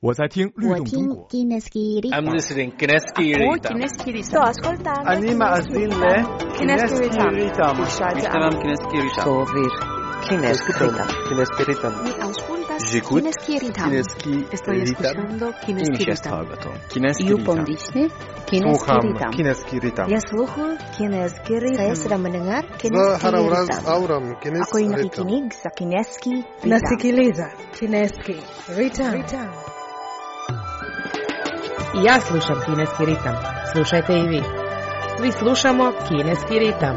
我在听律动中国。 I'm listening Kineski Ritam. Sto ascoltando. Anima Azile. Kineski Ritam. Ishtaram Kineski Ritam. Sovir Kineski Ritam. Kineski Ritam. Mi auscultas J'écoute Kineski Ritam. Estoy escuchando Kineski Ritam. Kineski You Ritam. pondisne Kineski Sluham Ritam. Kineski Ritam. Ya sluhu Kineski Ritam. Saya sedang mendengar Kineski Harawraz Ritam. Auram Ako Kineski ay Ritam. nakikinig sa Kineski Ritam. Nasikiliza Kineski Ritam. Ja slušam Kineski ritam. Slušajte i vi. Svi slušamo Kineski ritam.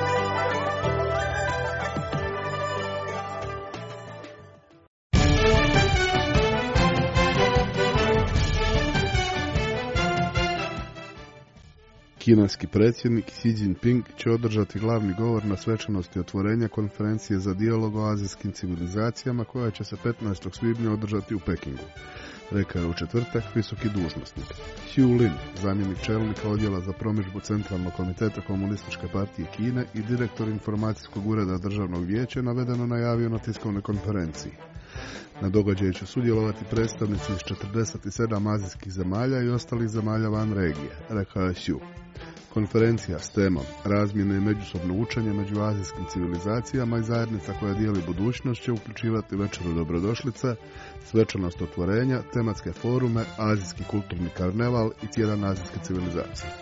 Kineski predsjednik Xi Jinping će održati glavni govor na svečanosti otvorenja konferencije za dijalog o azijskim civilizacijama koja će se 15. svibnja održati u Pekingu, rekao je u četvrtak visoki dužnosnik. Hu Lin, zamjenik čelnika odjela za promidžbu Centralnog komiteta Komunističke partije Kine i direktor informacijskog ureda Državnog vijeća, navedeno najavio na tiskovnoj konferenciji. Na događaju će sudjelovati predstavnici iz 47 azijskih zemalja i ostalih zemalja van regije, rekao je Hu. Konferencija s temom razmjene i međusobno učenje među azijskim civilizacijama i zajednica koja dijeli budućnost će uključivati večeru dobrodošlice, svečanost otvorenja, tematske forume, azijski kulturni karneval i tjedan azijske civilizacije.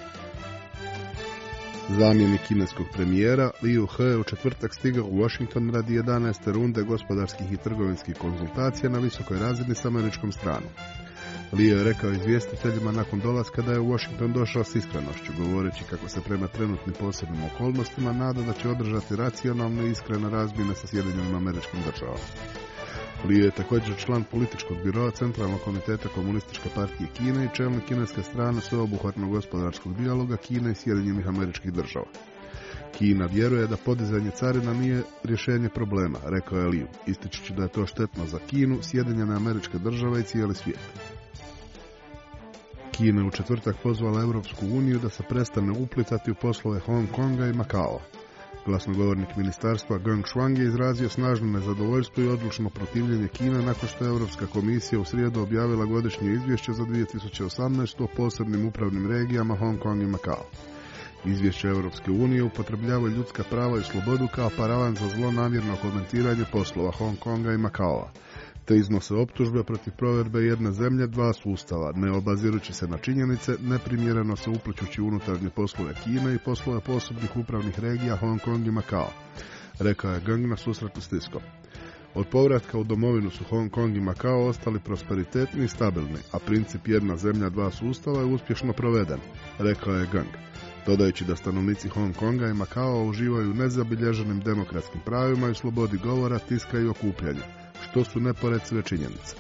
Zamjenik kineskog premijera Liu He je u četvrtak stigao u Washington radi 11. runde gospodarskih i trgovinskih konzultacija na visokoj razini s američkom stranom. Liu je rekao izvjestiteljima nakon dolaska da je u Washington došao s iskrenošću, govoreći kako se prema trenutnim posebnim okolnostima nada da će održati racionalne i iskrene razmjene sa Sjedinjenim Američkim Državama. Liu je također član političkog biroa Centralnog komiteta Komunističke partije Kine i čelnik kineske strane sveobuhvatnog gospodarskog dijaloga Kine i Sjedinjenih Američkih Država. Kina vjeruje da podizanje carina nije rješenje problema, rekao je Liu, ističući da je to štetno za Kinu, Sjedinjene Američke Države i cijeli svijet. Kina je u četvrtak pozvala Europsku uniju da se prestane uplitati u poslove Hong Konga i Makao. Glasnogovornik ministarstva Geng Shuang je izrazio snažno nezadovoljstvo i odlučno protivljenje Kine nakon što je Europska komisija u srijedu objavila godišnje izvješće za 2018. o posebnim upravnim regijama Hong Kong i Makao. Izvješće Europske unije upotrebljava ljudska prava i slobodu kao paravan za zlonamjerno komentiranje poslova Hong Konga i Makao, te iznose optužbe protiv provedbe jedne zemlje, dva sustava, ne obazirući se na činjenice, neprimjereno se uplićući unutarnje poslove Kine i poslove posebnih upravnih regija Hong Kong i Makao, rekao je Geng na susretu s tiskom. Od povratka u domovinu su Hong Kong i Makao ostali prosperitetni i stabilni, a princip jedna zemlja, dva sustava je uspješno proveden, rekao je Geng, dodajući da stanovnici Hong Konga i Makao uživaju nezabilježenim demokratskim pravima i slobodi govora, tiska i okupljanja, što su neporecive činjenice.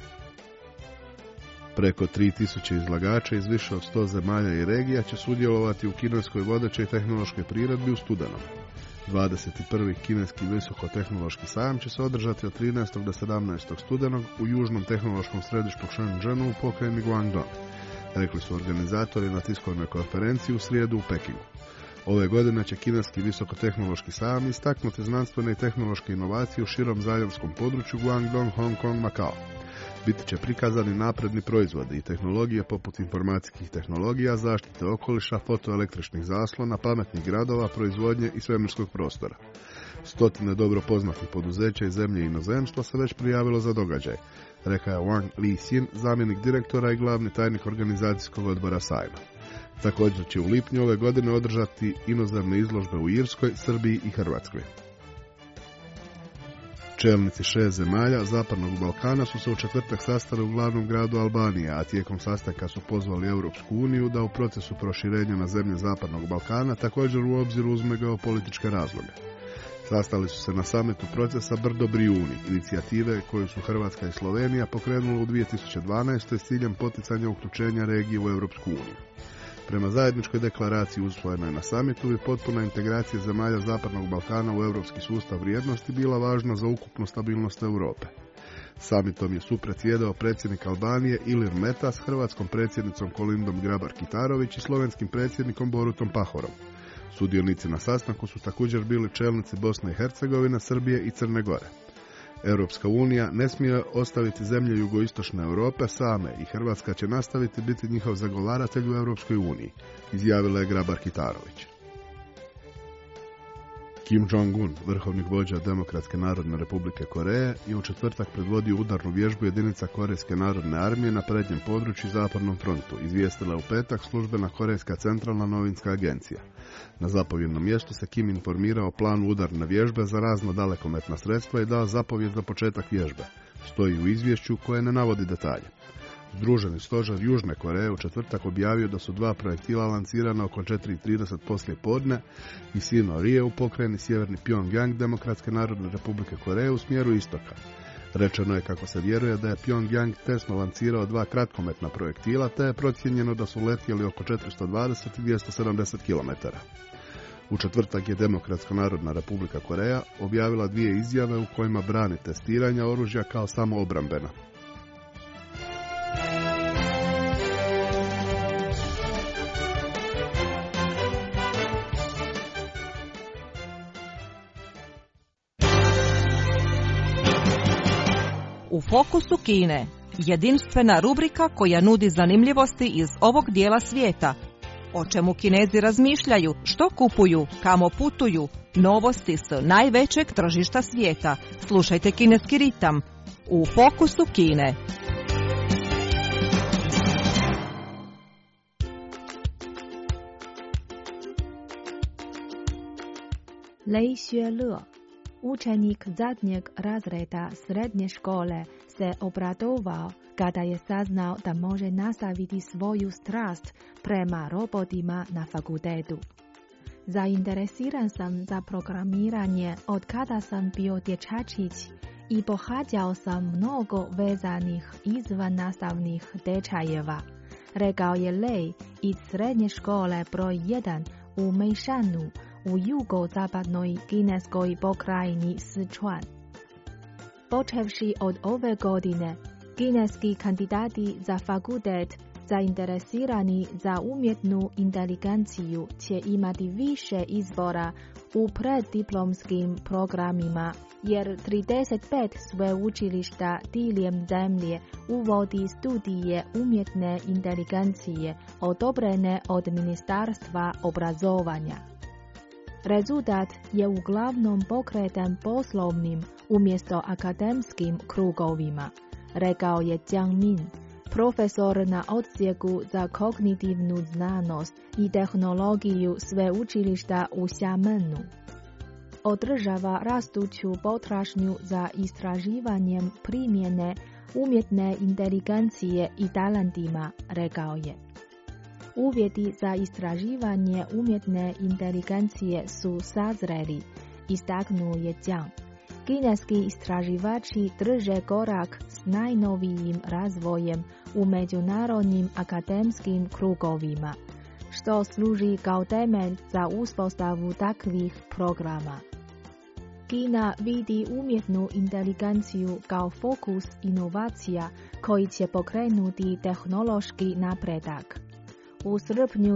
Preko 3000 izlagača iz više od 100 zemalja i regija će sudjelovati u kineskoj vodećoj tehnološkoj priredbi u studenom. 21. kineski visokotehnološki sajam će se održati od 13. do 17. studenog u južnom tehnološkom središtu Shenzhenu u pokrajini Guangdong, rekli su organizatori na tiskovnoj konferenciji u srijedu u Pekingu. Ove godine će kineski visokotehnološki sajam istaknuti znanstvene i tehnološke inovacije u širom zaljevskom području Guangdong, Hong Kong, Makao. Biti će prikazani napredni proizvodi i tehnologije poput informacijskih tehnologija, zaštite okoliša, fotoelektričnih zaslona, pametnih gradova, proizvodnje i svemirskog prostora. Stotine dobro poznatih poduzeća iz zemlje i inozemstva se već prijavilo za događaj, rekao je Wang Li-Xin, zamjenik direktora i glavni tajnik organizacijskog odbora sajma. Također će u lipnju ove godine održati inozemne izložbe u Irskoj, Srbiji i Hrvatskoj. Čelnici 6 zemalja Zapadnog Balkana su se u četvrtak sastali u glavnom gradu Albanije, a tijekom sastanka su pozvali Europsku uniju da u procesu proširenja na zemlje Zapadnog Balkana također u obzir uzme geopolitičke razloge. Sastali su se na samitu procesa Brdo Brijuni, inicijative koju su Hrvatska i Slovenija pokrenule u 2012. s ciljem poticanja uključenja regije u Europsku uniju. Prema zajedničkoj deklaraciji usvojenoj na samitu i potpuna integracija zemalja Zapadnog Balkana u europski sustav vrijednosti bila važna za ukupnu stabilnost Europe. Samitom je supredsjedao predsjednik Albanije Ilir Meta s hrvatskom predsjednicom Kolindom Grabar-Kitarović i slovenskim predsjednikom Borutom Pahorom. Sudionici na sastanku su također bili čelnici Bosne i Hercegovine, Srbije i Crne Gore. Europska unija ne smije ostaviti zemlje jugoistočne Europe same i Hrvatska će nastaviti biti njihov zagovaratelj u Europskoj uniji, izjavila je Grabar-Kitarović. Kim Jong-un, vrhovnik vođa Demokratske narodne republike Koreje, je u četvrtak predvodio udarnu vježbu jedinica Korejske narodne armije na prednjem području Zapadnom frontu, izvijestila je u petak službena Korejska centralna novinska agencija. Na zapovjednom mjestu se Kim informirao o planu udarne vježbe za razna dalekometna sredstva i dao zapovjed za početak vježbe. Stoji u izvješću koje ne navodi detalje. Združeni stožer Južne Koreje u četvrtak objavio da su 2 projektila lancirana oko 4:30 poslije podne i Sino-Rije u pokrajini sjeverni Pyongyang Demokratske narodne republike Koreje u smjeru istoka. Rečeno je kako se vjeruje da je Pyongyang testno lancirao 2 kratkometna projektila, te je procijenjeno da su letjeli oko 420 i 270 km. U četvrtak je Demokratska narodna republika Koreja objavila 2 izjave u kojima brani testiranja oružja kao samoobrambena. U fokusu Kine, jedinstvena rubrika koja nudi zanimljivosti iz ovog dijela svijeta. O čemu Kinezi razmišljaju, što kupuju, kamo putuju, novosti s najvećeg tržišta svijeta. Slušajte Kineski ritam u fokusu Kine. Lei Xuele, učenik zadnjeg razreda srednje škole, se obradovao kada je saznao da može nastaviti svoju strast prema robotima na fakultetu. Zainteresiran sam za programiranje od kada sam bio dječačić i pohađao sam mnogo vezanih izvan nastavnih tečajeva, rekao je Lei iz srednje škole broj 1 u Meishanu, u jugozapadnoj kineskoj pokrajini Sichuan. Počevši od ove godine, kineski kandidati za fakultet zainteresirani za umjetnu inteligenciju će imati više izbora u preddiplomskim programima, jer 35 sveučilišta diljem zemlje uvodi studije umjetne inteligencije odobrene od Ministarstva obrazovanja. Rezultat je uglavnom pokretan poslovnim umjesto akademskim krugovima, rekao je Jiang Min, profesor na odsjeku za kognitivnu znanost i tehnologiju sveučilišta u Xiamenu. Održava rastuću potražnju za istraživanjem primjene umjetne inteligencije i talentima, rekao je. Uvjeti za istraživanje umjetne inteligencije su sazreli, istaknuo je Jiang. Kineski istraživači drže korak s najnovijim razvojem u međunarodnim akademskim krugovima, što služi kao temelj za uspostavu takvih programa. Kina vidi umjetnu inteligenciju kao fokus inovacija koji će pokrenuti tehnološki napredak. U srpnju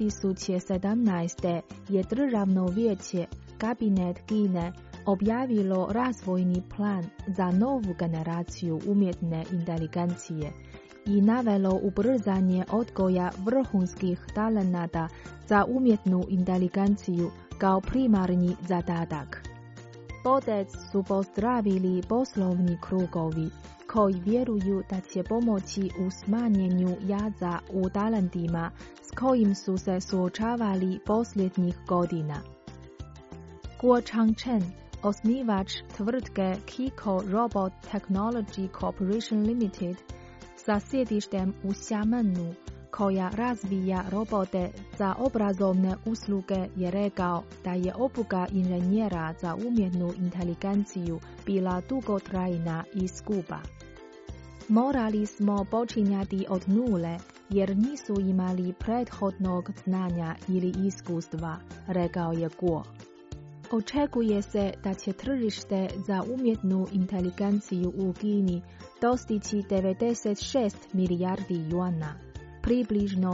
2017. je Državno vijeće, kabinet Kine, objavilo razvojni plan za novu generaciju umjetne inteligencije i navelo ubrzanje odgoja vrhunskih talenata za umjetnu inteligenciju kao primarni zadatak. Potez su pozdravili poslovni krugovi, koji vjeruju da će pomoći u smanjenju jaza u talentima s kojim su se suočavali posljednjih godina. Guo Changchen, osnivač tvrtke Kiko Robot Technology Corporation Limited sa sjedištem u Xiamenu, koja razvija robote za obrazovne usluge, je rekao da je obuka inženjera za umjetnu inteligenciju bila dugotrajna i skupa. Morali smo počinjati od nule jer nisu imali prethodnog znanja ili iskustva, rekao je Guo. Očekuje se da će tržište za umjetnu inteligenciju u Kini dostići 96 milijardi juana, približno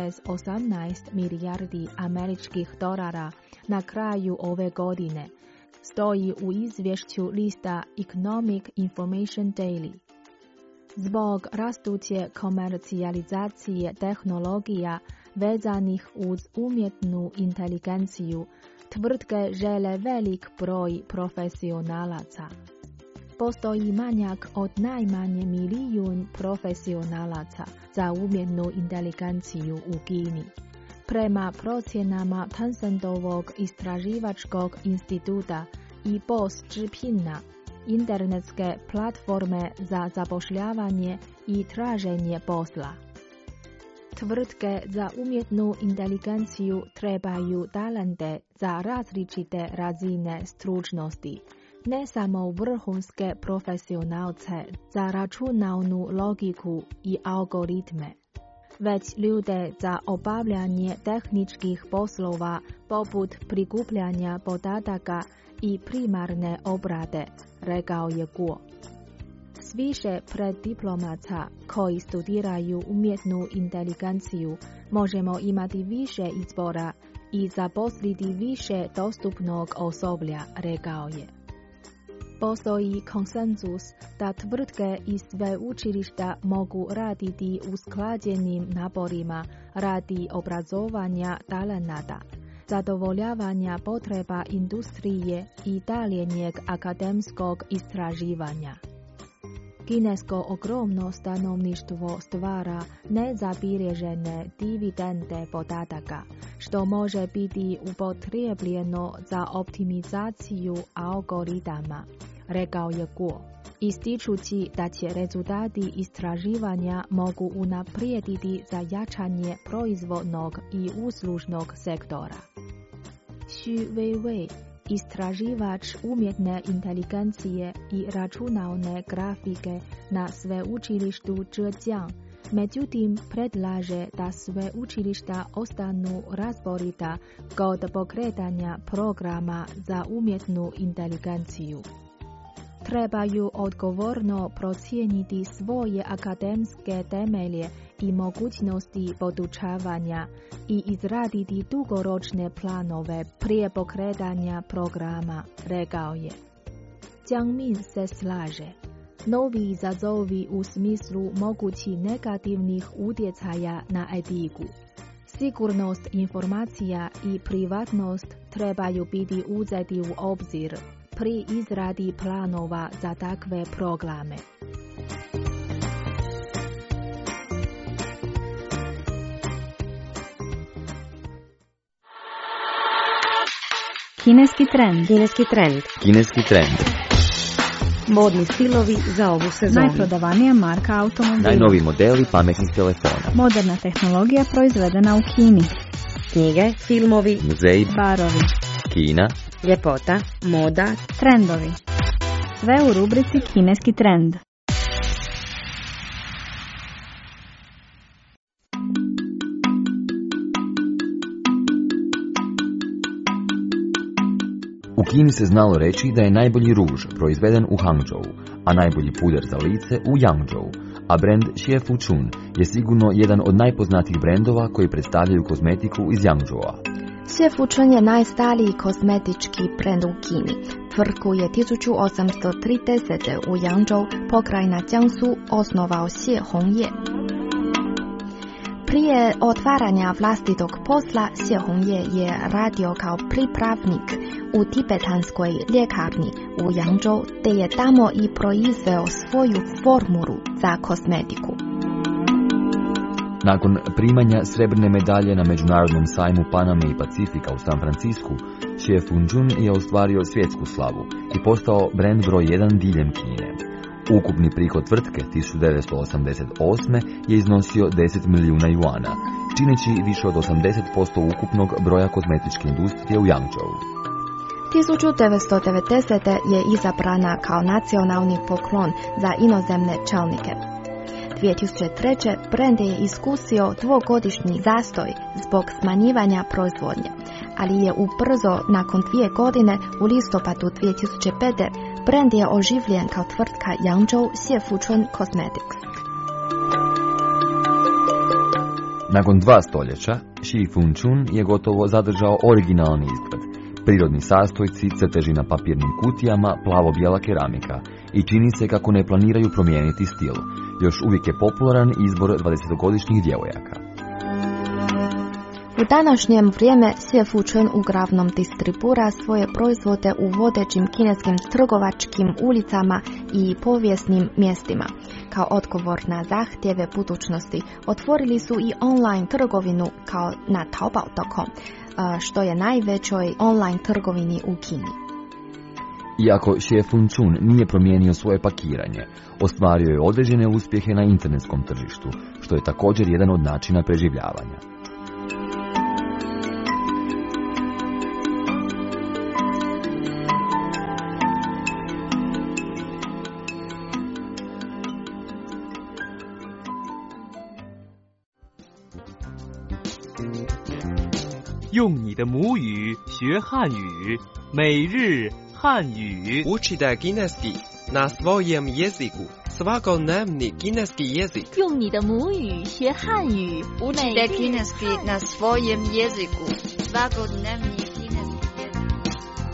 14,18 milijardi američkih dolara na kraju ove godine, stoji u izvješću lista Economic Information Daily. Zbog rastuće komercijalizacije tehnologija vezanih uz umjetnu inteligenciju, tvrtke žele velik broj profesionalaca. Postoji manjak od najmanje 1 milijun profesionalaca za umjetnu inteligenciju u Kini. Prema procjenama Tencentovog istraživačkog instituta i Boss Zhipina, internetske platforme za zapošljavanje i traženje posla. Tvrtke za umjetnu inteligenciju trebaju talente za različite razine stručnosti, ne samo vrhunske profesionalce za računalnu logiku i algoritme, već ljude za obavljanje tehničkih poslova poput prikupljanja podataka i primarne obrade, rekao je Guo. S više preddiplomaca koji studiraju umjetnu inteligenciju možemo imati više izbora i zaposliti više dostupnog osoblja, rekao je. Postoji konsenzus da tvrtke i sveučilišta mogu raditi usklađenim naporima radi obrazovanja talenata, zadovoljavanja potreba industrije i daljnjeg akademskog istraživanja. Kinesko ogromno stanovništvo stvara nezabilježene dividende podataka, što može biti upotrijebljeno za optimizaciju algoritama, rekao je Guo, ističući da će rezultati istraživanja mogu unaprijediti za jačanje proizvodnog i uslužnog sektora. Xu Weiwei, istraživač umjetne inteligencije i računalne grafike na sveučilištu Zhejiang, međutim predlaže da sveučilišta ostanu razborita kod pokretanja programa za umjetnu inteligenciju. Trebaju odgovorno procijeniti svoje akademske temelje i mogućnosti podučavanja i izraditi dugoročne planove prije pokretanja programa, rekao je. Jiang Min se slaže. Novi izazovi u smislu mogućih negativnih utjecaja na etiku, sigurnost informacija i privatnost trebaju biti uzeti u obzir pri izradi planova za takve programe. Kineski trend. Kineski trend. Kineski trend. Modni stilovi za ovu sezonu. Najprodavanija marka automobila. Najnoviji modeli pametnih telefona. Moderna tehnologija proizvedena u Kini. Knjige, filmovi, Muzeji, Barovi. Kina, ljepota, moda, Trendovi. Sve u rubrici Kineski trend. U Kini se znalo reći da je najbolji ruž proizveden u Hangzhou, a najbolji puder za lice u Yangzhou, a brend Xie Fuchun je sigurno jedan od najpoznatijih brendova koji predstavljaju kozmetiku iz Yangzhoua. Xie Fuchun je najstariji kozmetički brend u Kini. Tvrtku je 1830. u Yangzhou, pokrajina Jiangsu, osnovao Xie Hongye. Prije otvaranja vlastitog posla, Xie Hongye je radio kao pripravnik u tibetanskoj ljekarni u Yangzhou, te je tamo i proizveo svoju formulu za kozmetiku. Nakon primanja srebrne medalje na Međunarodnom sajmu Paname i Pacifika u San Francisku, Xie Fuchun je ostvario svjetsku slavu i postao brend broj 1 diljem Kine. Ukupni prihod tvrtke 1988. je iznosio 10 milijuna juana, čineći više od 80% ukupnog broja kozmetičke industrije u Yangzhou. 1990. je izabrana kao nacionalni poklon za inozemne čelnike. 2003. brend je iskusio dvogodišnji zastoj zbog smanjivanja proizvodnje, ali je ubrzo nakon 2 godine u listopadu 2005. brend je oživljen kao tvrtka Yangzhou Xie Fuchun Cosmetics. Nakon 2 stoljeća, Xie Fuchun je gotovo zadržao originalni izgled, Prirodni sastojci, crteži na papirnim kutijama, plavo-bijela keramika i čini se kako ne planiraju promijeniti stil. Još uvijek je popularan izbor 20-godišnjih djevojaka. U današnjem vrijeme Xie Fuchun uglavnom distribuira svoje proizvode u vodećim kineskim trgovačkim ulicama i povijesnim mjestima. Kao odgovor na zahtjeve budućnosti, otvorili su i online trgovinu kao na Taobao.com, što je najvećoj online trgovini u Kini. Iako Xie Fuchun nije promijenio svoje pakiranje, ostvario je određene uspjehe na internetskom tržištu, što je također jedan od načina preživljavanja. 用你的母语学汉语，每日汉语。 Učite kineski na svojem jeziku. Svakodnevni kineski jezik. 用你的母语学汉语。 Učite kineski na svojem jeziku. Svakodnevni kineski jezik.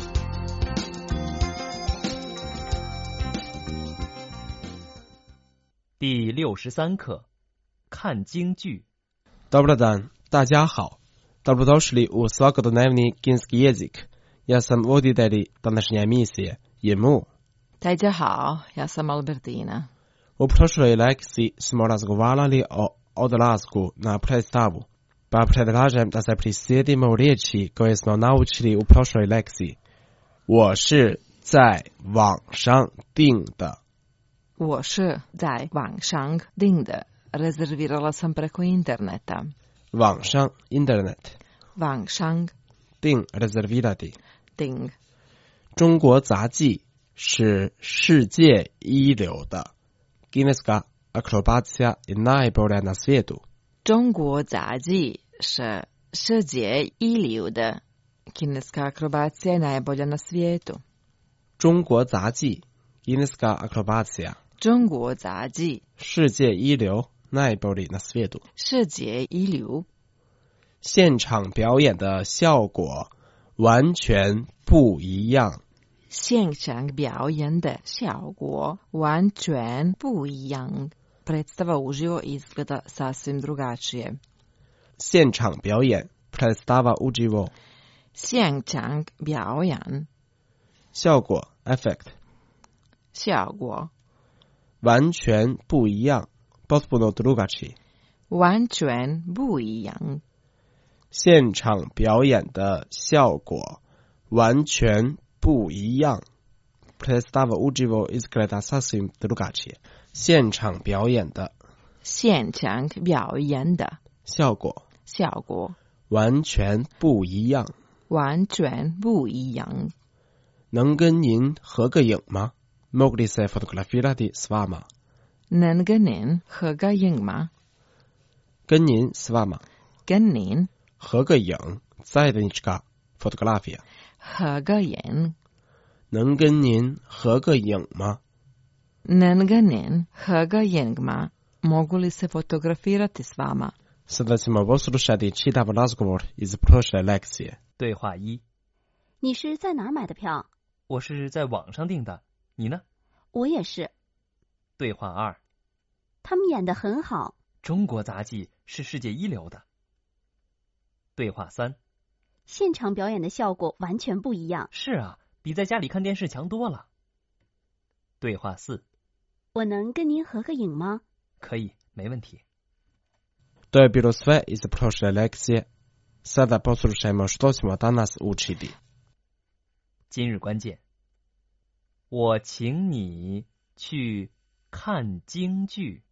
第63课，看京剧。 Dobar dan, 大家好。Dobrodošli u svakodnevni kineski jezik. Ja sam voditelj današnje emisije, Jemu. 大家好, ja sam Albertina. U prošloj lekciji smo razgovarali o odlasku na predstavu, pa predlažem da se prisjetimo riječi koje smo naučili u prošloj lekciji. 我是在网上订的。 我是在网上订的. Rezervirala sam preko interneta. 网上 internet. 网上订 rezervirati. 订。 中国杂技是世界一流的 kineska akrobacija je najbolja na svijetu. 中国杂技是世界一流的 kineska akrobacija je najbolja na svijetu. 中国杂技 kineska akrobacija. 中国杂技世界一流 najbolji na svijetu. 世界一流。 现场表演的效果完全不一样。 现场表演的效果完全不一样. Predstava uživo izgleda sasvim drugačije. 现场表演 predstava uživo. 现场表演效果 effect. 效果完全不一样 potpuno drugačije. 完全不一样。 现场表演的效果完全不一样。Predstava uživo izgleda sasvim drugačije. 现场表演的现场表演的效果完全不一样。 完全不一样。能跟您合个影吗？ Mogli se fotografirati s vama? 能跟您合个影吗？ 跟您 s vama. 跟您合个影 zajednička fotografija. 合个影。 能跟您合个影吗？ 能跟您合个影吗？ Mogu li se fotografirati s vama? Sada ćemo poslušati čitav razgovor iz prošle lekcije. 对话一： 你是在哪儿买的票？ 我是在网上订的，你呢？ 我也是。 对话二： 他们演得很好。 中国杂技是世界一流的。对话三： 现场表演的效果完全不一样。 是啊，比在家里看电视强多了。对话四： 我能跟您合个影吗？ 可以，没问题。 To je bilo sve iz prošle lekcije. Sada poslušajmo što smo danas učili. 今日关键：我请你去看京剧，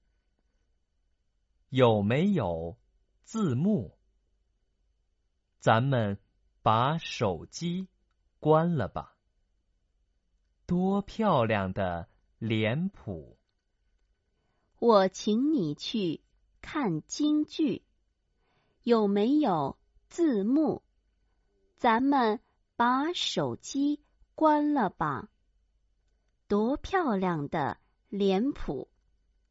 有没有字幕？咱们把手机关了吧。多漂亮的脸谱！ 我请你去看京剧，有没有字幕？咱们把手机关了吧。多漂亮的脸谱！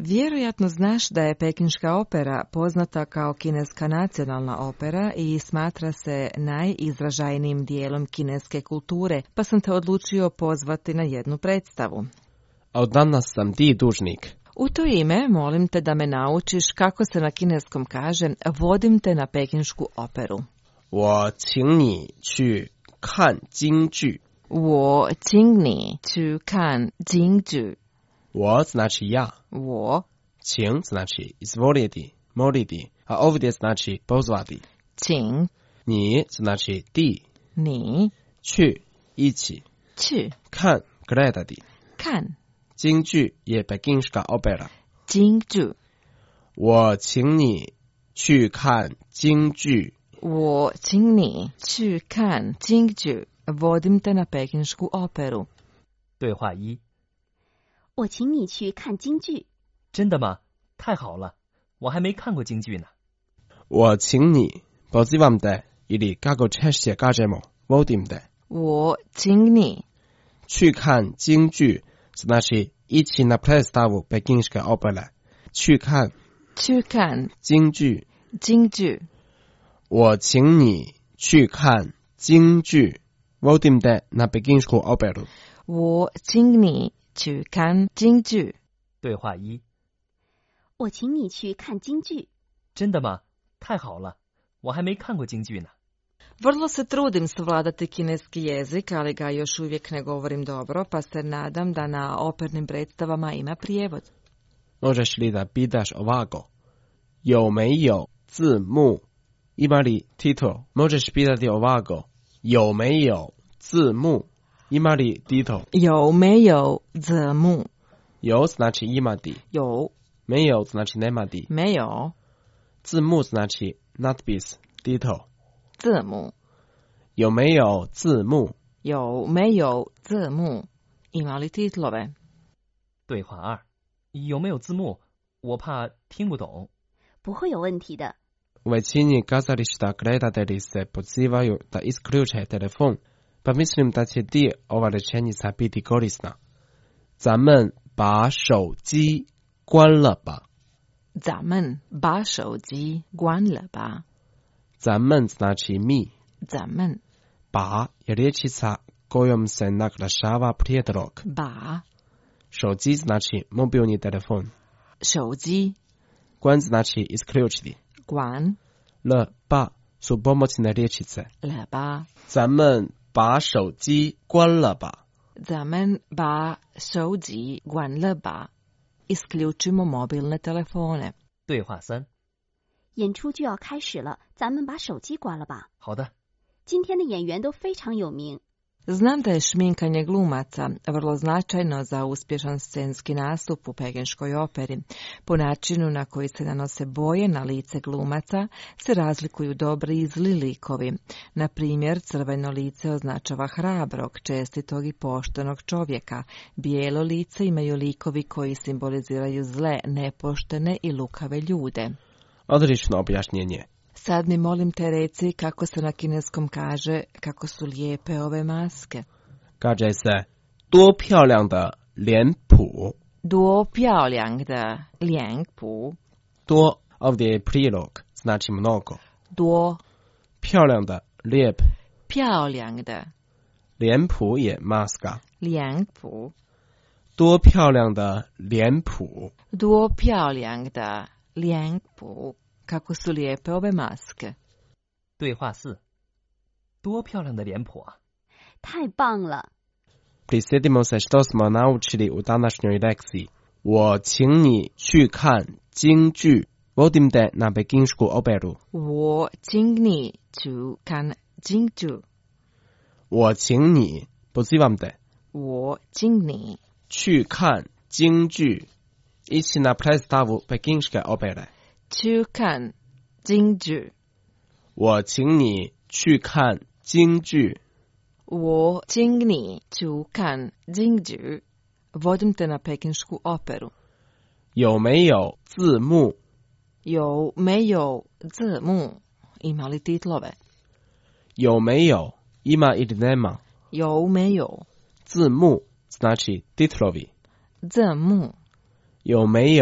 Vjerojatno znaš da je Pekinška opera poznata kao kineska nacionalna opera i smatra se najizražajnijim dijelom kineske kulture, pa sam te odlučio pozvati na jednu predstavu. A od danas sam ti dužnik. U to ime molim te da me naučiš kako se na kineskom kaže vodim te na Pekinšku operu. 我请你去看京剧。 我请你去看京剧。 我 znači ja. 我请 znači izvoliti, moliti, a ovdje znači pozvati. 请你 znači ti. 你去 ići. 去看 gledati. 看京剧 je Pekinška opera. 京剧。 我请你去看京剧。 我请你去看京剧。Vodim te na Pekinšku operu. 对话一： 我请你去看京剧。 真的吗？太好了，我还没看过京剧呢。 我请你 pozivam te ili kako češće kažemo vodim te. 我请你去看京剧 znači ići na predstavu Pekinške opere. 去看京剧。 京剧。 我请你去看京剧。Vodim te na Pekinšku operu. 我请你去看京剧。 对话一： 我请你去看京剧。 真的吗？太好了，我还没看过京剧呢。 Vrlo se trudim savladati kineski jezik, ali ga još uvijek ne govorim dobro, pa se nadam da na opernim predstavama ima prijevod. Možeš li da pitaš ovako? 有没有字幕? Ima li titul? Možeš pitati ovako. 有没有字幕? Ima li titul? 有没有字幕? 有 znači imati. 有没有 znači nemati. 没有字幕 znači natpis, titul. 字幕有没有字幕? 有没有字幕? Ima li titlove? 对话二：有没有字幕？我怕听不懂。 不会有问题的。 U većini kazališta gledatelji se pozivaju da isključe telefon, pa mislim da će ti ova rečenica biti korisna. 咱们把手机关了吧。 咱们把手机关了吧。 咱们 znači mi. 咱们把 je riječica kojom se naglašava prijedlog. 把手机 znači mobilni telefon. 手机关 znači isključiti. 关了吧 su pomoćne riječice. 了吧。 咱们把手机关了吧。 咱们把手机关了吧。Isključimo mobilne telefone. 对话三： 演出就要开始了，咱们把手机关了吧。 好的。 今天的演员都非常有名。 Znam da je šminkanje glumaca vrlo značajno za uspješan scenski nastup u Pekinškoj operi. Po načinu na koji se nanose boje na lice glumaca se razlikuju dobri i zli likovi. Na primjer, crveno lice označava hrabrog, čestitog i poštenog čovjeka. Bijelo lice imaju likovi koji simboliziraju zle, nepoštene i lukave ljude. Odlično objašnjenje. Sad mi molim te reci kako se na kineskom kaže kako su lijepe ove maske. Kaže se 多漂亮的脸谱。 多漂亮的脸谱。 多 ovdje je prilog, znači mnogo. 多漂亮的 lijep. 漂亮的脸谱 je maska. 脸谱。 多漂亮的脸谱。 多漂亮的脸谱。Kako su lijepe ove maske. 对话四：多漂亮的脸谱啊！ 太棒了！ Prisjetimo se što smo naučili u današnjoj lekciji. 我请你去看京剧。Vodim te na Pekinšku operu. 我请你去看京剧。 我请你 pozivam te. 我请你去看京剧。Ići na predstavu Pekinške opere. 去看京剧。 我请你去看京剧。 我请你去看京剧。Vodim te na Pekinšku operu. 有没有字幕？ 有没有字幕？Ima li titlove? 有没有 ima ili nema? 有没有字幕 znači titlovi. 字幕。 有没有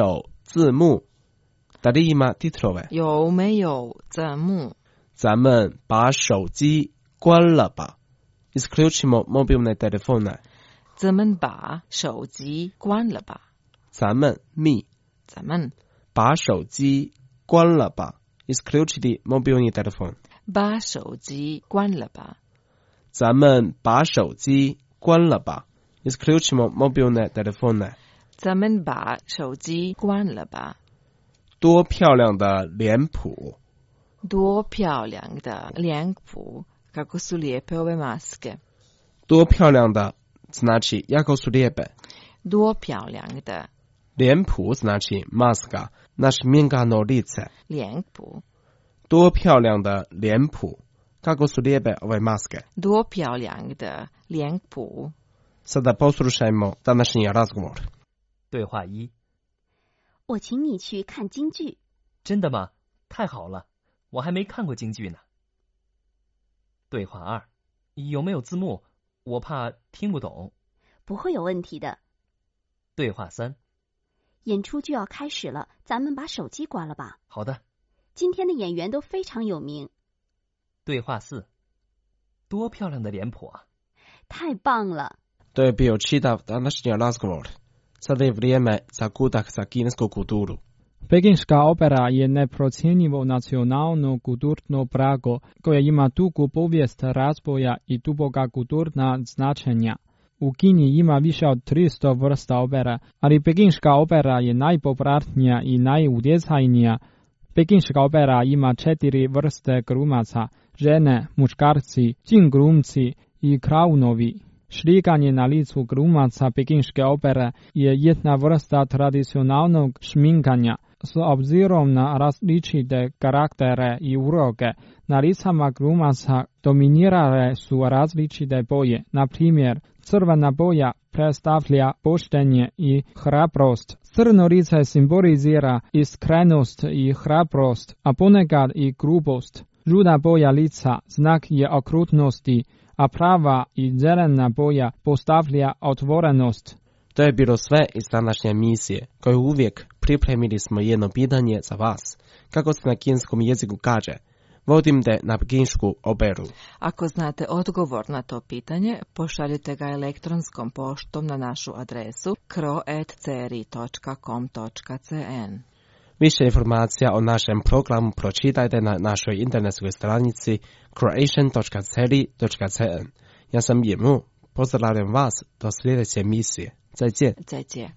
字幕？Darima titlove 有没有字幕？ 咱们把手机关了吧。Isključimo mobilne telefone。 咱们把手机关了吧。 咱们 mi。 咱们把手机关了吧。Isključiti mobilni telefon。 把手机关了吧。 咱们把手机关了吧。Isključimo mobilne telefone。 咱们把手机关了吧。 多漂亮的脸谱！ 多漂亮的脸谱！Kako su lijepe ove maske！ 多漂亮的 znači jako su lijepe。 多漂亮的脸谱 znači maska naš miękko lice。 脸谱。 多漂亮的脸谱！ Kako su lijepe ove maske！ 多漂亮的脸谱！ Sada poslušajmo današnji razgovor。 对话一： 我请你去看京剧。 真的吗？太好了，我还没看过京剧呢。对话二：有没有字幕？我怕听不懂。 不会有问题的。 对话三： 演出就要开始了，咱们把手机关了吧。 好的。 今天的演员都非常有名。 对话四：多漂亮的脸谱啊！ 太棒了。 To je bio čitav današnji razgovor. Sada je vrijeme za gudak za kinesku kulturu. Pekinška opera je neprocjenjivo nacionalno kulturno blago koje ima dugu povijest razvoja i duboka kulturna značenja. U Kini ima više od 300 vrsta opera, ali pekinška opera je najpopularnija i najutjecajnija. Pekinška opera ima 4 vrste glumaca, žene, muškarci, jin glumci i klaunovi. Šlikanje na licu glumaca pekinške opere je jedna vrsta tradicionalnog šminkanja. S obzirom na različite karaktere i uloge, na licama glumaca dominirale su različite boje. Na primjer, crvena boja predstavlja poštenje i hrabrost. Crno lice simbolizira iskrenost i hrabrost, a ponekad i grubost. Ruda boja lica znak je okrutnosti, a prava i zelena boja postavlja otvorenost. To je bilo sve iz današnje emisije, koju uvijek pripremili smo jedno pitanje za vas. Kako se na kineskom jeziku kaže? Vodim te na pekinsku operu. Ako znate odgovor na to pitanje, pošaljite ga elektronskom poštom na našu adresu kro@cri.com.cn. Više informacija o našem programu pročitajte na našoj internetskoj stranici croatian.cri.cn. Ja sam Jemu, pozdravljam vas do sljedeće emisije. 再见。 再见。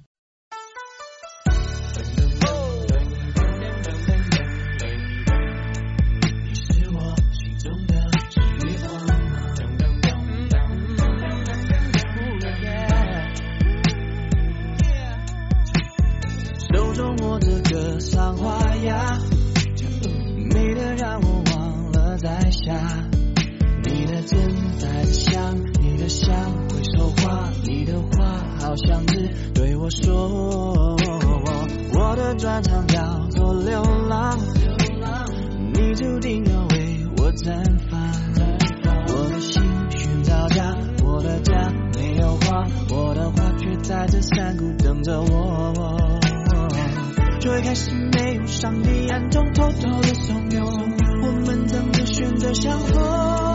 手中握着个桑花呀，美得让我忘了在下。你的真带着香，你的香会说话，你的话好像是对我说。我的专长叫做流浪，你注定要为我绽放。我的心寻找家，我的家没有花，我的花却在这山谷等着我。最开始没有上帝暗中偷偷的怂恿，我们怎么选择相逢？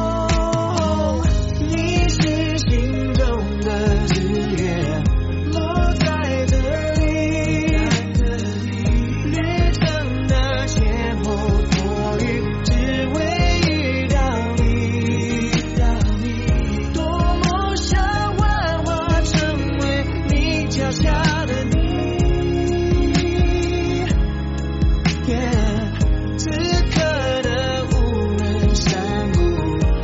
你是心中的日月，落在这里，旅程的前后左右，只为遇到你。多么想幻化成为你脚下的你。此刻的无人山谷，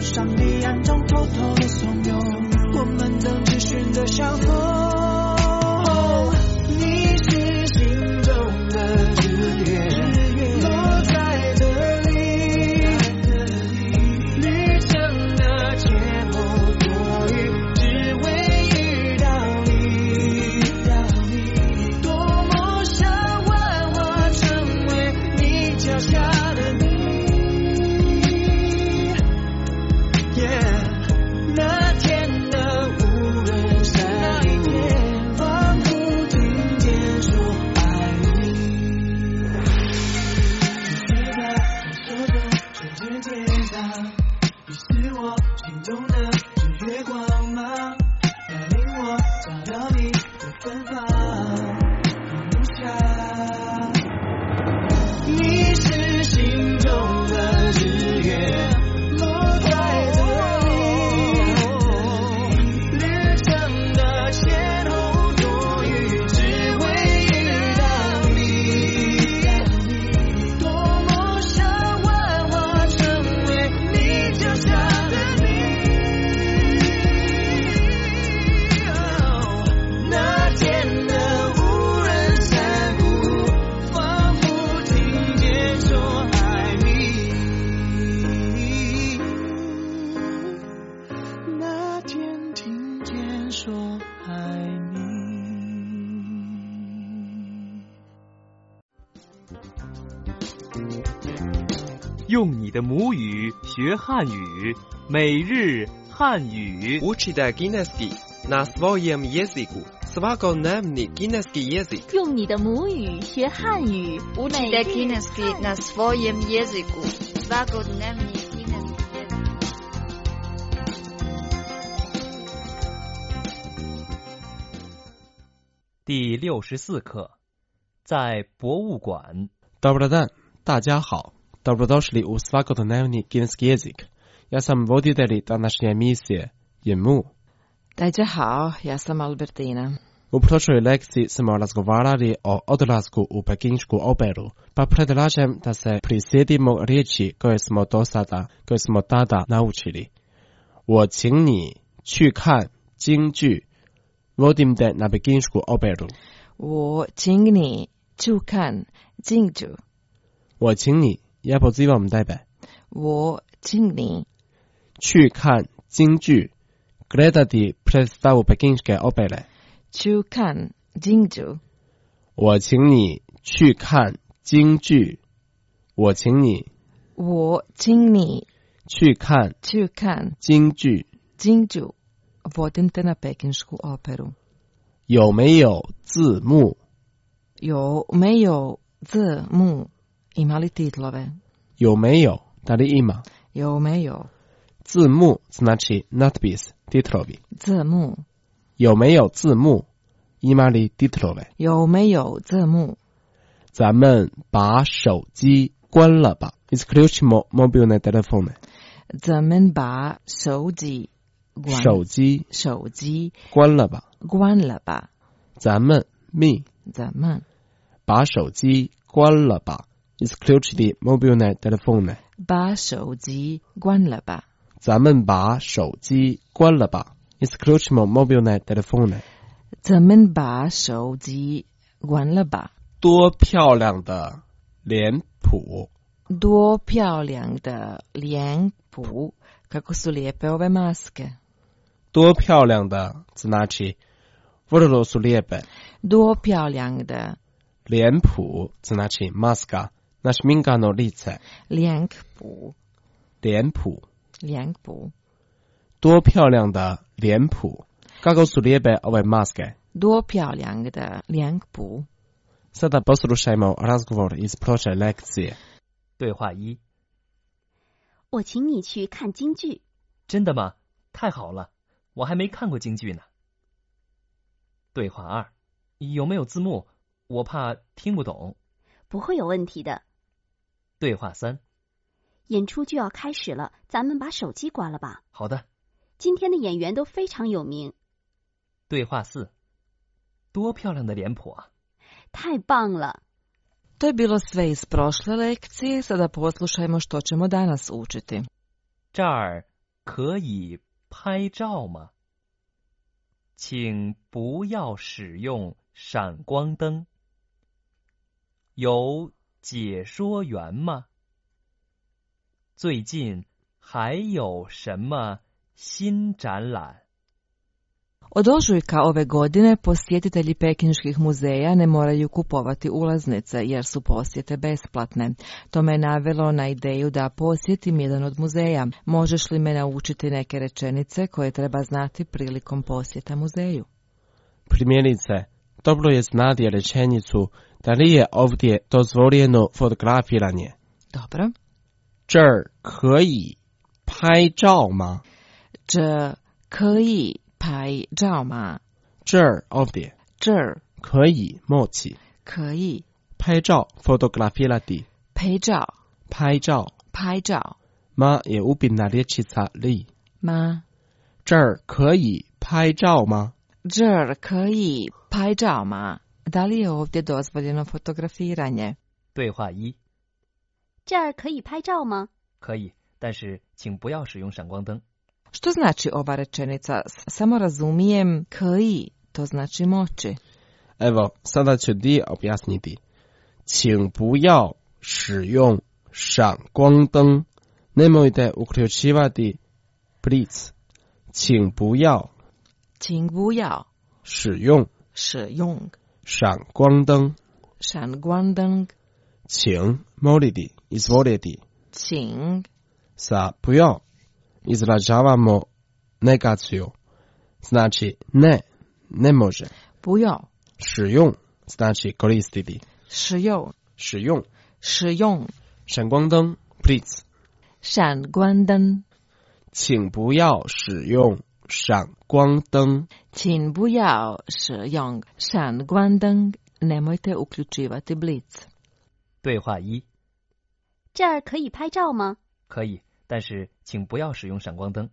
上彼岸中偷偷的怂恿，我们都只寻得相逢。你是心中的日月，落在这里，旅程的前后多余，只为遇到你。多么想幻化成为你脚下的你。那天的无人山谷，仿佛听见说爱你。你飞在传说中纯真天堂，你是我心中的日月光芒，带领我找到你的芬芳梦想。你是心中的日月，落在这前后多余，只为遇到你。多么想幻化成为你脚下的你。那天的无人山谷，仿佛听见说爱你。那天听见说爱你。 用你的母语学汉语，每日汉语。 Учите кінеський на своєму язику. Свободний кінеський язик. 用你的母语学汉语， Учите кінеський на своєму язику. Свободний кінеський язик. 第64课，在博物馆。 Добрий день, 大家好. Добродошли у Свободний кінеський язик. Я сам водитель današnje emisije Jemu. 大家好, ja sam Albertina. U prošloj lekciji smo razgovarali o odlasku u pekinšku operu, pa predlažem da se prisjetimo riječi koje smo tada naučili. 我请你去看京剧 Vodim te na pekinsku operu. 我请你去看京剧. 我请你 ja pozivam tebe. 我请你去看京剧 gledati predstavu pekinske opere. 去看京剧. 我请你去看京剧. 我请你去看京剧. 京剧. Vodim te na pekinsku operu. 有没有字幕? 有没有字幕? Ima li titlove? 有没有 da li ima? 有没有字幕 znači natpis, titlovi. 字幕有没有字幕 ima li titlove? 有没有字幕咱们把手机关了吧. Isključimo mobilne telefone. 咱们把手机关了吧. 关了吧. 咱们 mi 咱们把手机关了吧. Isključiti mobilne telefone. 把手机关了吧. 咱们把手机关了吧. Isključimo mobilne telefone. 咱们把手机关了吧. 多漂亮的脸谱. 多漂亮的脸谱. Kako su lijepe ove maske. 多漂亮的 znači vrlo su lijepe. 多漂亮的脸谱 znači maska, našminkano lice. 脸谱多漂亮的脸谱. Kako su lijepe ove maske. 多漂亮的脸谱. Sada poslušajmo razgovor iz prošle lekcije. 对话一， 我请你去看京剧。 真的吗？太好了，我还没看过京剧呢。对话二，有没有字幕？我怕听不懂。 不会有问题的。 对话三， 演出就要开始了，咱们把手机关了吧。 好的。 今天的演员都非常有名。 对话四，多漂亮的脸谱啊！ 太棒了。 To je bilo sve iz prošle lekcije, sada poslušajmo što ćemo danas učiti. 这儿可以拍照吗？请不要使用闪光灯。有解说员吗？最近还有什么新展览？ Od ožujka ove godine posjetitelji pekinških muzeja ne moraju kupovati ulaznice jer su posjete besplatne. To me navelo na ideju da posjetim jedan od muzeja. Možeš li me naučiti neke rečenice koje treba znati prilikom posjeta muzeju? Primjerice, dobro je znati rečenicu da li je ovdje dozvoljeno fotografiranje. Dobro. 这儿可以拍照吗？ 这可以拍照吗？ 这儿 ovdje 这儿可以 moći 可以拍照 fotografirati 拍照拍照拍照 ma je upitna rječica li 吗？ 这儿可以拍照吗？ 这儿可以拍照吗？Da li je ovdje dozvoljeno fotografiranje? 对话一： 这儿可以拍照吗？ 可以，但是请不要使用闪光灯。 Što znači ova rečenica? Samo razumijem koji, to znači moći. Evo, sada ću ti objasniti. 请不要使用闪光灯 Nemojte uključivati blic. 请不要请不要使用闪光灯闪光灯请 moliti, izvoliti 请 sa 不要 izražavamo negaciju. Znači ne, ne može. 不要使用 znači koristiti. 使用使用闪光灯 please. 闪光灯请不要使用闪光灯请不要使用闪光灯 Nemojte uključivati blic. 对话一： 这儿可以拍照吗？ 可以，但是请不要使用闪光灯。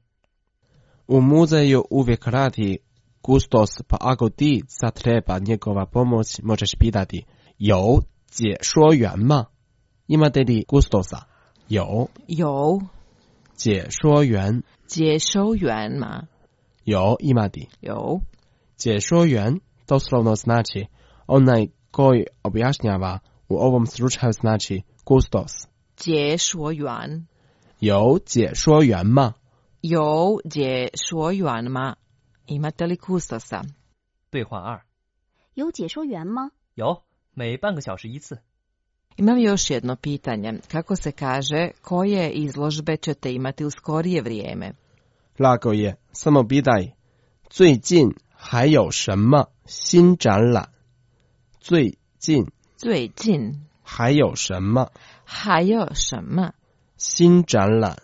U muzeju uvijek radi kustos, pa ako ti zatreba njegova pomoć, možeš pitati 有解说员吗？ Imate li kustosa? 有解说员吗？ 有 imati 有解说员 doslovno znači onaj koji objašnjava, u ovom slučaju znači kustos. 解说员有解说员吗？ 有解说员吗？ Imate li kustosa? 对话二： 有解说员吗？ 有，每半个小时一次。 Imam još jedno pitanje. Kako se kaže koje izložbe ćete imati u skorije vrijeme? Lako je, samo pitaj 最近还有什么新展览？最近还有什么新展览？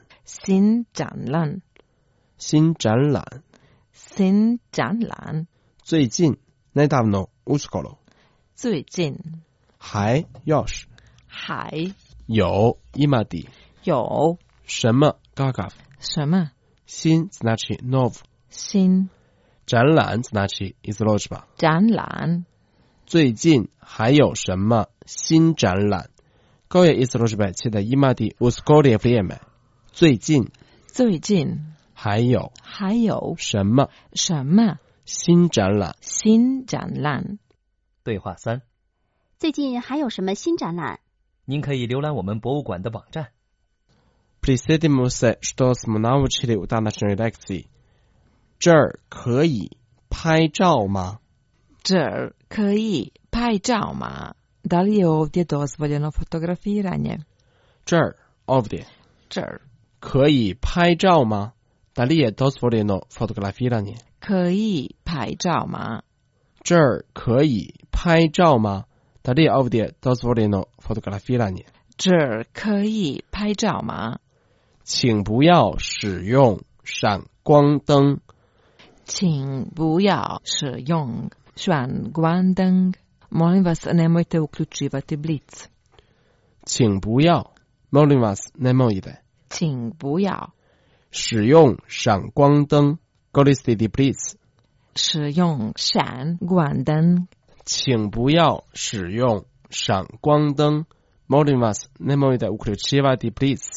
最近 nedavno uskoro 最近还 još 有 imati 有什么 kakav 什么新 znači nov 新展览 znači izložba 展览最近还有什么新展览 koje izložbe ćete imati u skorije vrijeme 最近还有什么新展览对话三： 最近还有什么新展览？ 您可以浏览我们博物馆的网站。 Prisjetimo se što smo naučili u današnjoj lekciji. 这儿可以拍照吗？ 这儿可以拍照吗？ Da li je ovdje dozvoljeno fotografiranje? 这儿 ovdje 这儿可以拍照吗？ Da li je dozvoljeno fotografiranje? 可以拍照吗？ 这儿可以拍照吗？ Da li je ovdje dozvoljeno fotografiranje? 这儿可以拍照吗？ 请不要使用闪光灯。 请不要使用闪光灯。Molim vas, nemojte uključivati blic. 请不要 molim vas, nemojte 请不要使用闪光灯 koristiti blic 使用闪光灯。 请不要使用闪光灯 molim vas, nemojte uključivati blic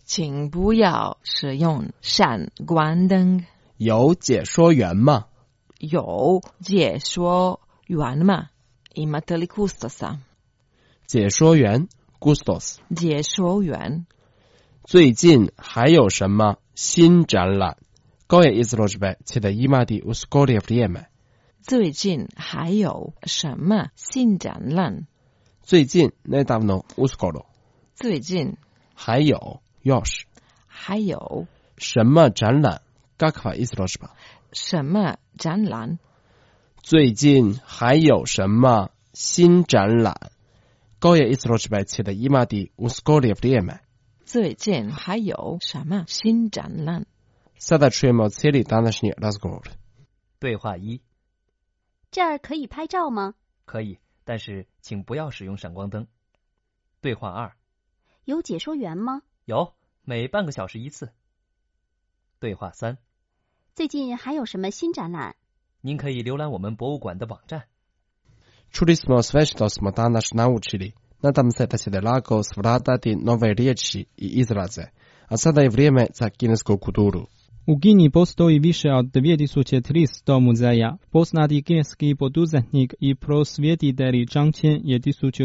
请不要使用闪光灯。 有解说员吗？ 有解说员吗？ Imate li kustosa？ 解说员 Gustos。 解说员。 最近还有什么新展览？ Koje izložbe ćete imati u skorije vrijeme？ 最近还有什么新展览？ 最近 nedavno uskoro。 最近还有 još。 还有什么展览 kakva izložba？ 什么展览？ 最近还有什么新展览？ Koje izložbe ćete imati u skorije vrijeme？ 最近还有什么新展览？ Sada čujemo cijeli današnji razgovor。 对话一： 这儿可以拍照吗？ 可以，但是请不要使用闪光灯。对话二： 有解说员吗？ 有，每半个小时一次。对话三： 最近还有什么新展览？ 您可以浏览我们博物馆的网站。 Čuli smo sve što smo danas naučili. Nadam se da ćete lako svladati nove riječi i izraze. A sada je vrijeme za kinesku kulturu. U Kini postoji više od 9300 muzeja. Poznati kineski poduzetnik i prosvjetitelj Zhang Qian je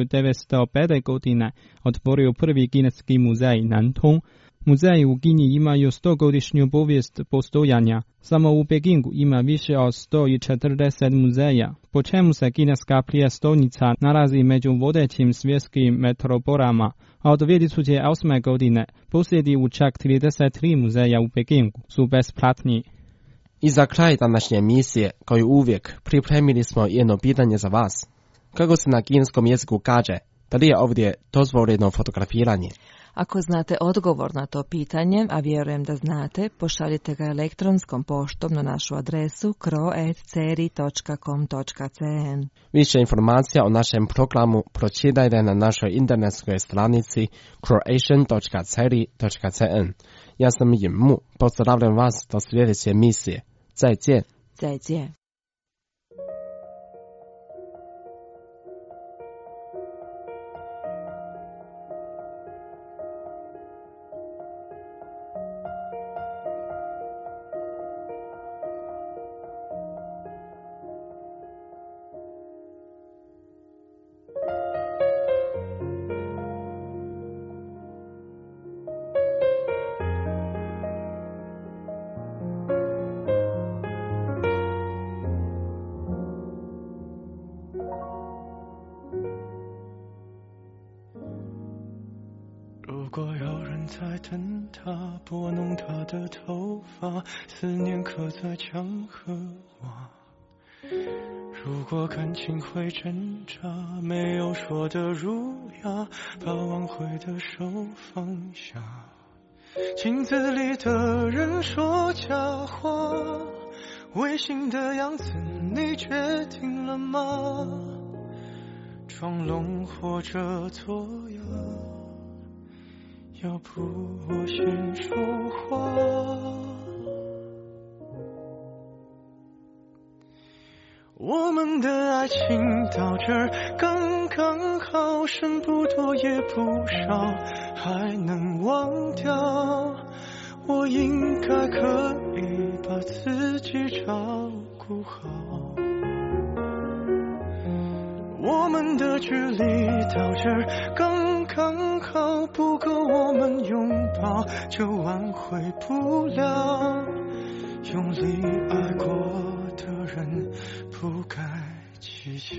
1905. godine otvorio prvi kineski muzej Nantong. Muzeji u Kini imaju 100-godišnju povijest postojanja. Samo u Pekingu ima više od 140 muzeja, po čemu se kineska prijestolnica nalazi među vodećim svjetskim metropolama, a od 2008. godine posjedi u čak 33 muzeja u Pekingu su besplatni. I za kraj današnje emisije, kao i uvijek, pripremili smo jedno pitanje za vas. Kako se na kineskom jeziku kaže, da li je ovdje dozvoljeno fotografiranje? Ako znate odgovor na to pitanje, a vjerujem da znate, pošaljite ga elektronskom poštom na našu adresu kro@ceri.com.cn. Više informacija o našem programu pročitajte na našoj internetskoj stranici croatian.ceri.cn. Ja sam Jim Mu, pozdravljam vas do sljedeće emisije. 再见。 再见。 如果有人在等他，拨弄他的头发，思念刻在墙和瓦。如果感情会挣扎，没有说的儒雅，把挽回的手放下。镜子里的人说假话，违心的样子你决定了吗？装聋或者作哑，要不我先说话。我们的爱情到这儿刚刚好，剩不多也不少，还能忘掉。我应该可以把自己照顾好。我们的距离到这儿刚刚好，不够我们拥抱，就挽回不了。用力爱过的人不该计较。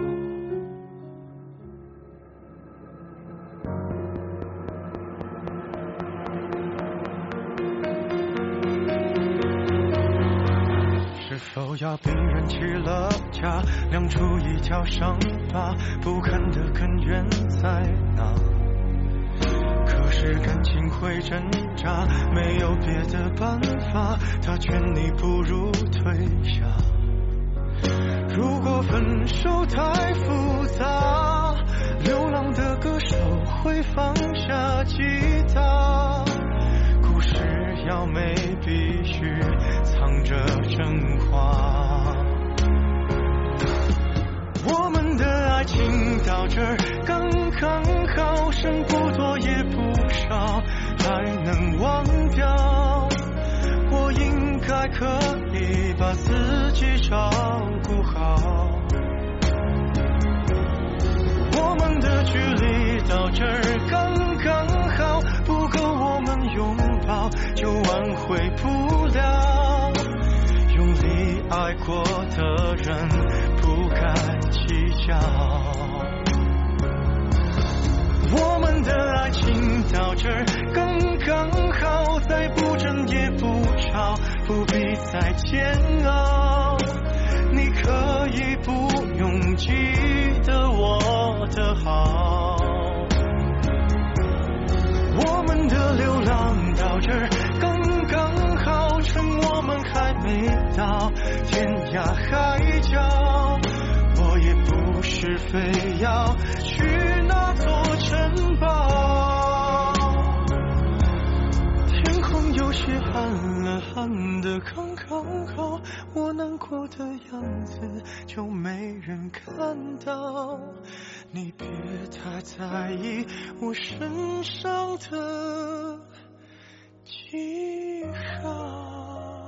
是否要逼人起了家，亮出一条伤疤，不堪的根源在哪？可是感情会挣扎，没有别的办法，他劝你不如退下。如果分手太复杂，流浪的歌手会放下吉他，故事要美必须藏着真话。我们的爱情到这儿刚刚好，剩不多也不少，还能把自己照顾好。我们的距离到这儿刚刚好，不够我们拥抱就挽回不了。用力爱过的人不该计较。我们的爱情到这儿刚刚好，再不争也不吵，不必再煎熬。你可以不用记得我的好。我们的流浪到这儿刚刚好，趁我们还没到天涯海角。我也不是非要去那座城堡。天空有些暗了，暗得刚刚好，我难过的样子就没人看到。你别太在意我身上的记号。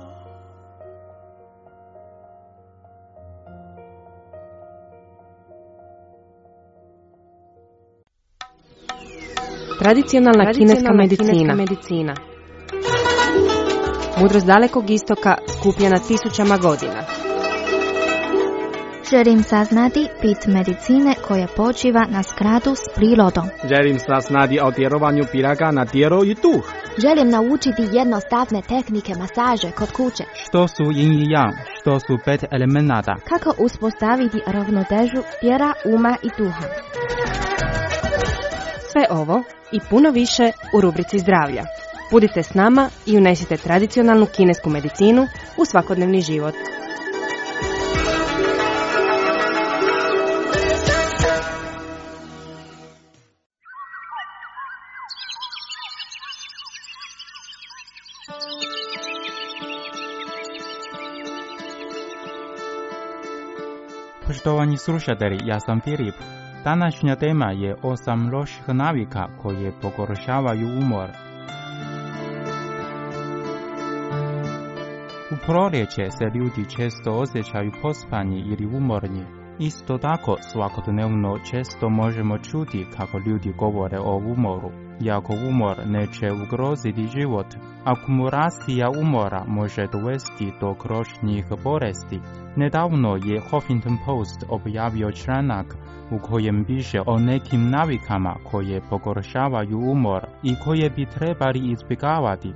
Tradicionalna kineska medicina. Mudrost dalekog istoka skupljena tisućama godina. Želim saznati bit medicine koja počiva na skladu s prirodom. Želim saznati o djelovanju piraga na tijelo i duh. Želim naučiti jednostavne tehnike masaže kod kuće. Što su yin i yang, što su 5 elemenata. Kako uspostaviti ravnotežu tijela, uma i duha. Sve ovo i puno više u rubrici zdravlja. Budite s nama i unesite tradicionalnu kinesku medicinu u svakodnevni život. Poštovani slušatelji, ja sam Filip. Današnja tema je 8 loših navika koje pogoršavaju umor. U proljeće se ljudi često osjećaju pospani ili umorni. Isto tako, svakodnevno često možemo čuti kako ljudi govore o umoru. Iako umor neće ugroziti život, akumulacija umora može dovesti do kroničnih bolesti. Nedavno je Huffington Post objavio članak u kojem piše o nekim navikama koje pogoršavaju umor i koje bi trebali izbjegavati.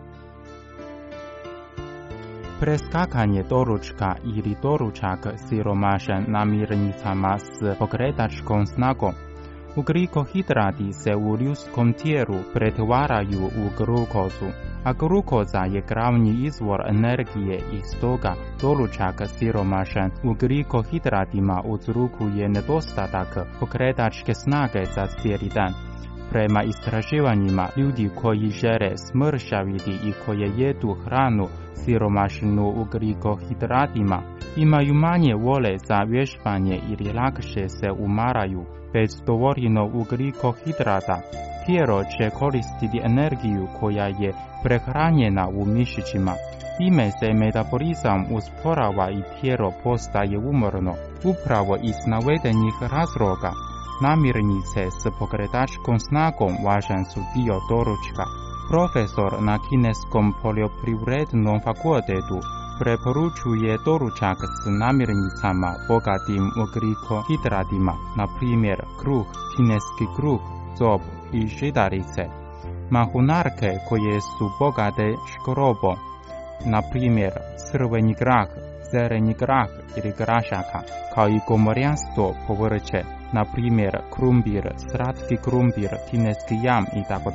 Preskakanje doručka ili doručak siromašan namirnicama s pokretačkom snagom. Ugljikohidrati se u ljudskom tijelu pretvaraju u glukozu, a glukoza je glavni izvor energije i stoga doručak siromašan ugljikohidratima uzrokuje nedostatak pokretačke snage za cijeli dan. Prema istraživanjima, ljudi koji žele smršaviti i koje jedu hranu siromašnu ugljikohidratima imaju manje vole za vježbanje ili lakše se umaraju. Bez dovoljno ugljikohidrata, tijelo će koristiti energiju koja je prehranjena u mišićima. Time se metabolizam usporava i tijelo postaje umorno. Upravo iz navedenih razloga, namirnice s pokretačkom snagom važan su dio doručka. Profesor na Kineskom poljoprivrednom fakultetu preporučuje doručak s namirnicama bogatim ugljikohidratima, na primjer kruh, kineski kruh, zob i žitarice. Mahunarke koje su bogate škrobom, na primjer crveni grah, zeleni grah ili grašaka, kao i gomorjanstvo povrće, na primjer krumpir, slatki krumpir, kineski jam itd.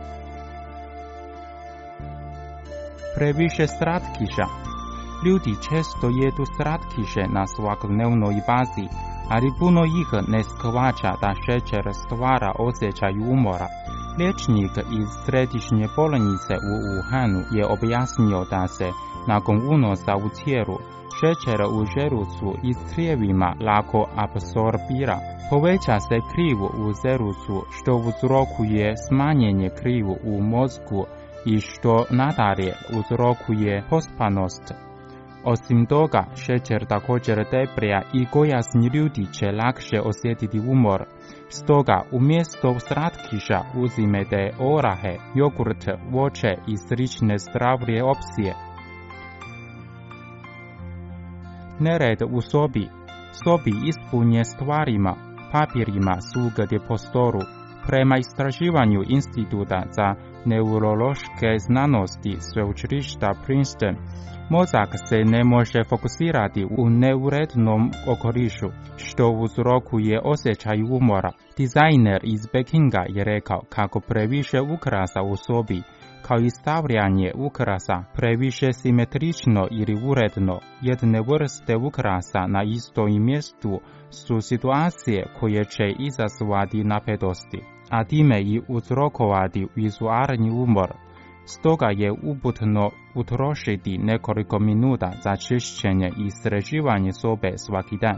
Previše slatkiša. Ljudi često jedu slatkiše na svakodnevnoj bazi, ali puno ih ne shvaća da šećer stvara osjećaj umora. Liječnik iz središnje bolnice u Wuhanu je objasnio da se, nakon unosa u tijelu, šećer u želucu i crijevima lako apsorbira. Poveća se kriv u želucu što uzrokuje smanjenje kriv u mozgu i što nadalje uzrokuje pospanost. Osim toga, šećer također teprija i gojasni ljudi će lakše osjetiti umor. Stoga, umjesto slatkiša uzimajte orahe, jogurt, voće i slične zdravije opcije. Nered u sobi. Sobi ispunje stvarima, papirima svugdje po storu. Prema istraživanju Instituta za neurološke znanosti sveučilišta Princeton, mozak se ne može fokusirati u neurednom okolišu, što uzrokuje osjećaj umora. Dizajner iz Pekinga je rekao kako previše ukrasa u sobi, kao i stavljanje ukrasa previše simetrično ili uredno, jedne vrste ukrasa na istom mjestu su situacije koje će izazvati napetosti, a time i uzrokovati vizualni umor. Stoga je uputno utrošiti nekoliko minuta za čišćenje i sređivanje sobe svaki dan.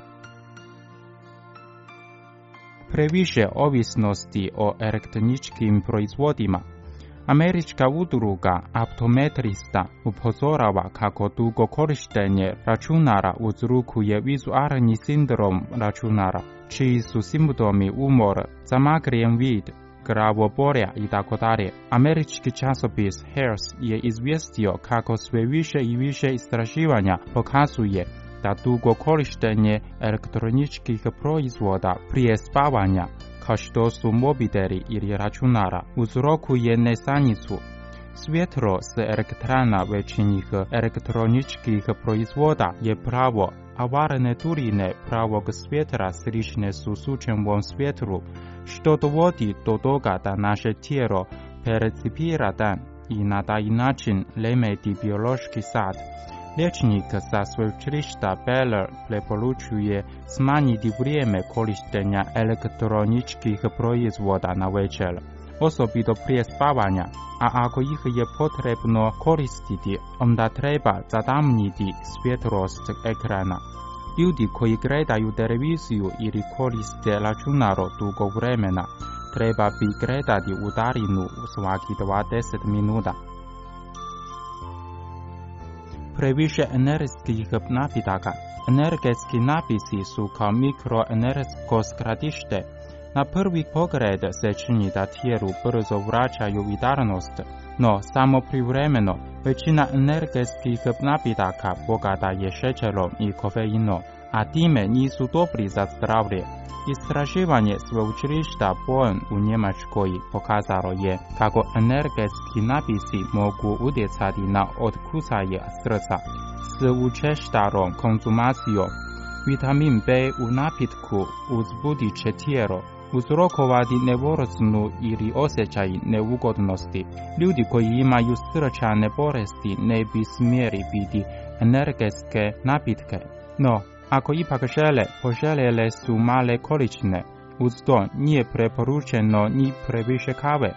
Previše ovisnosti o elektroničkim proizvodima. Američka udruga optometrista upozorava kako dugo korištenje računara uzrokuje vizualni sindrom računara, čiji su simptomi umor, zamagrijen vid, glavobolja itd. Američki časopis Health je izvijestio kako sve više i više istraživanja pokazuje da dugo korištenje elektroničkih proizvoda prije spavanja, kao što su mobiteli ili računara, uzrokuje nesanicu. Svjetlo s elektrana većinih elektroničkih proizvoda je pravo, a varne duljine pravog svjetla slične su sunčevom svjetlu, što dovodi do toga da naše tijelo percipira dan i na taj način remeti biološki sat. Liječnik sa sveučilišta Baylor preporučuje smanjiti vrijeme korištenja elektroničkih proizvoda na večer, osobito prije spavanja, a ako ih je potrebno koristiti, onda treba zatamniti svjetlost ekrana. Ljudi koji gledaju televiziju ili koriste računar dugo vremena, treba bi gledati u daljinu svaki 20 minuta. Previše energetskih napitaka. Energetski napisi su kao mikroenergetsko skladište. Na prvi pogled se čini da tijelu brzo vraćaju vitalnost, no samo privremeno. Većina energetskih napitaka bogata je šećerom i kofeinom, a time nisu dobri za zdravlje. Istraživanje sveučilišta Bonn u Njemačkoj pokazalo je kako energetski napisi mogu utjecati na otkucaje srca. S učestalom konzumacijom vitamin B u napitku uzbudit će tijelo, uzrokovati nervoznu ili osjećaj neugodnosti. Ljudi koji imaju srčane bolesti ne bi smjeli piti energetske napitke, no ako ipak poželjele su male količine. Uz to nije preporučeno ni previše kave.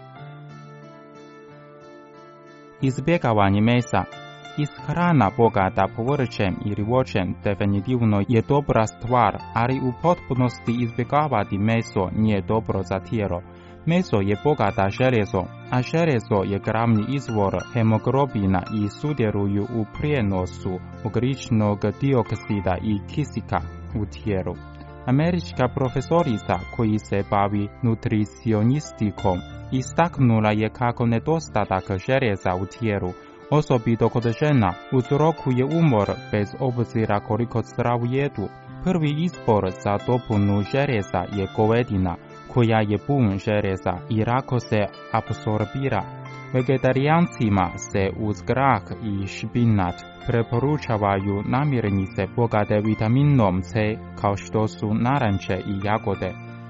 Izbjegavanje mesa. Ishrana bogata povrćem ili voćem definitivno je dobra stvar, ali u potpunosti izbjegavati meso nije dobro za tijelo. Meso je bogata železom, a železo je glavni izvor hemoglobina i sudjeluju u prijenosu ugljičnog dioksida i kisika u tijelu. Američka profesorica koji se bavi nutricionistikom istaknula je kako nedostatak željeza u tijelu, osobito kod žena, uzrokuje umor bez obzira koliko zdravu jedu. Prvi izbor za dopunu željeza je govedina, koja je pun željeza i lako se apsorbira. Vegetarijancima se uz grah i špinat preporučavaju namirnice bogate vitaminom C kao što su naranče i jagode.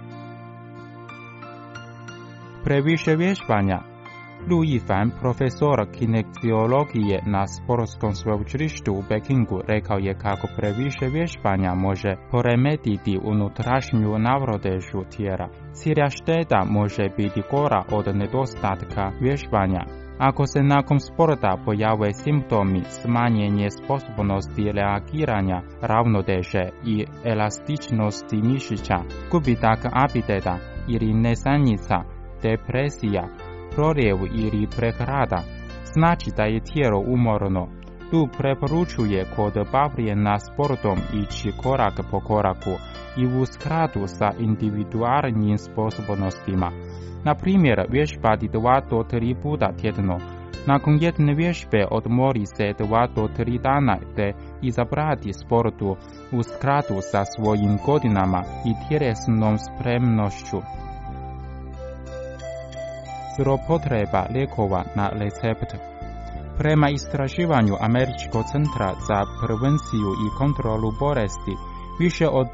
Previše vježbanja. Lu Yifan, profesor kineziologije na sportskom sveučilištu u Pekingu, rekao je kako previše vježbanja može poremetiti unutrašnju ravnotežu tijela. Cilja šteta može biti gora od nedostatka vježbanja. Ako se nakon sporta pojave simptomi smanjenje sposobnosti reagiranja, ravnoteže i elastičnosti mišića, gubitak apetita ili nesanica, depresija, proljev ili prehlada, znači da je tijelo umorno. Tu preporučuje kod bavljenja na sportom ići korak po koraku i u skladu sa individualnim sposobnostima. Na primjer, vježbati 2 do 3 puta tjedno. Nakon jedne vježbe odmori se 2 do 3 dana te izabrati sportu u skladu sa svojim godinama i tjelesnom spremnošću. Zloupotreba lijekova na recept. Prema istraživanju Američkog centra za prevenciju i kontrolu bolesti, više od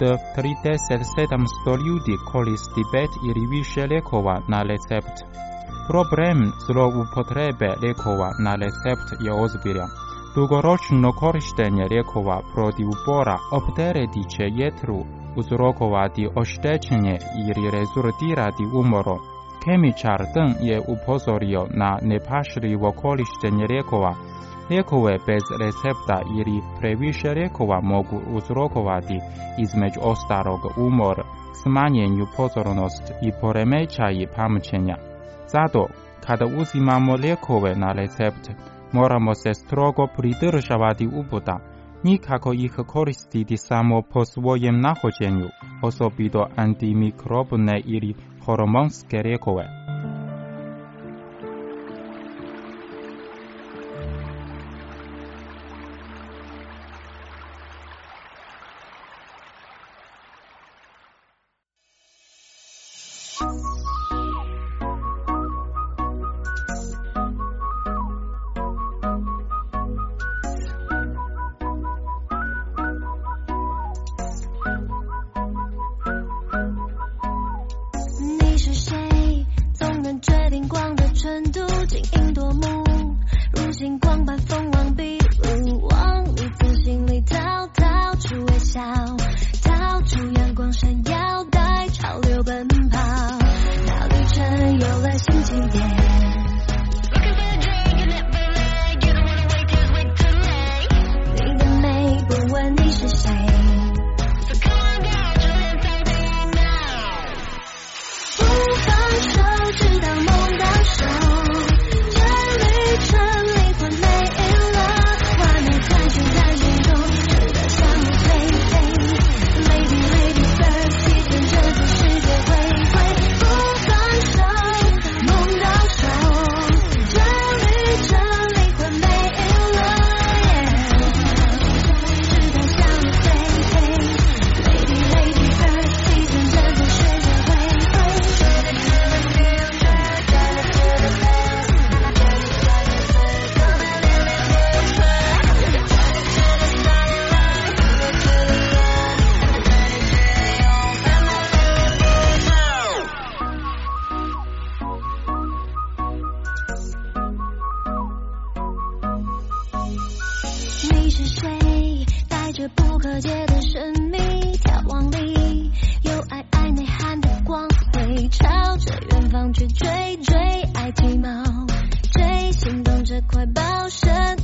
3700 ljudi koristi 5 ili više lijekova na recept. Problem zloupotrebe lijekova na recept je ozbiljan. Dugoročno korištenje lijekova protiv bora opteretit će jetru, uzrokovati oštećenje ili rezultirati umorom. Kemičar Deng je upozorio na nepažljivo korištenje lijekova. Lijekove bez recepta ili previše lijekova mogu uzrokovati između ostalog umor, smanjenju pozornosti i poremećaji pamćenja. Zato, kada uzimamo lijekove na recept, moramo se strogo pridržavati uputa, nikako ih koristiti samo po svojem nahođenju, osobito antimikrobne ili hormonske lijekove. 去追追爱鸡毛，追心动这块宝身。